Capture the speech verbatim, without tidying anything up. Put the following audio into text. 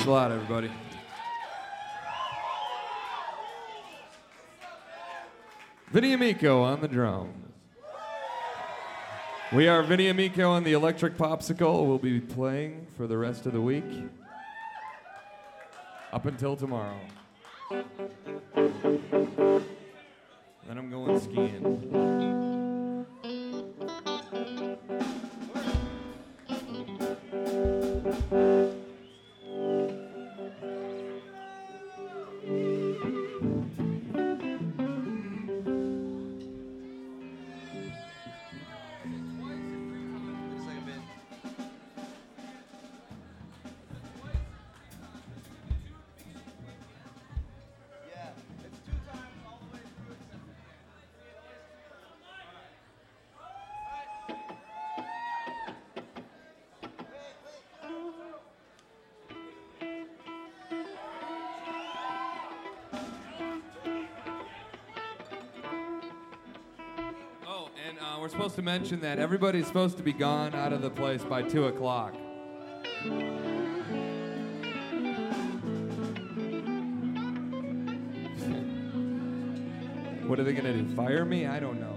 Thanks a lot, everybody. Vinny Amico on the drums. We are Vinny Amico on the Electric Popsicle. We'll be playing for the rest of the week. Up until tomorrow. Then I'm going skiing. We're supposed to mention that everybody's supposed to be gone out of the place by two o'clock. What are they gonna do? Fire me? I don't know.